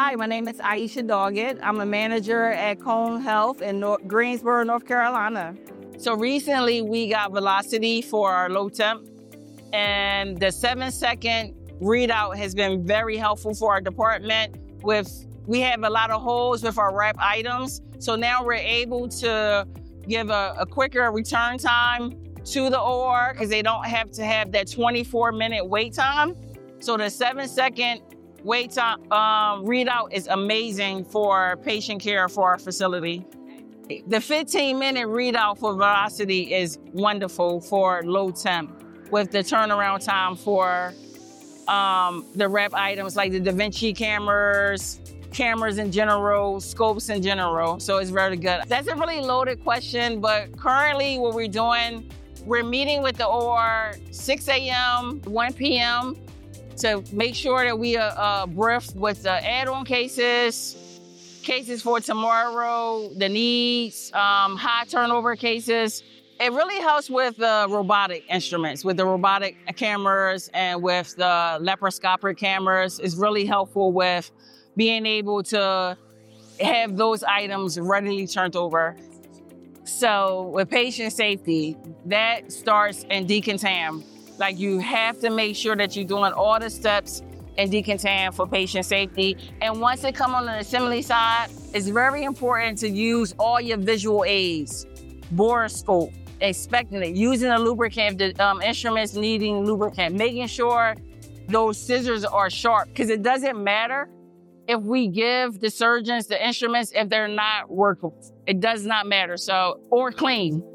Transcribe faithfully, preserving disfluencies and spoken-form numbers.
Hi, my name is Aisha Doggett. I'm a manager at Cone Health in North, Greensboro, North Carolina. So recently we got Velocity for our low temp, and the seven second readout has been very helpful for our department. With we have a lot of holes with our wrap items. So now we're able to give a, a quicker return time to the O R because they don't have to have that twenty-four minute wait time. So the seven second wait time um, readout is amazing for patient care for our facility. The fifteen minute readout for Velocity is wonderful for low temp with the turnaround time for um, the rep items like the Da Vinci cameras, cameras in general, scopes in general. So it's very good. That's a really loaded question, but currently what we're doing, we're meeting with the O R six A M, one P M to make sure that we are uh, briefed with the add-on cases, cases for tomorrow, the needs, um, high turnover cases. It really helps with the robotic instruments, with the robotic cameras and with the laparoscopic cameras. It's really helpful with being able to have those items readily turned over. So with patient safety, that starts in decontam. Like you have to make sure that you're doing all the steps in decontam for patient safety. And once it comes on the assembly side, it's very important to use all your visual aids, borescope, inspecting it, using a lubricant, the um, instruments needing lubricant, making sure those scissors are sharp, because it doesn't matter if we give the surgeons the instruments if they're not workable. It does not matter, so, or clean.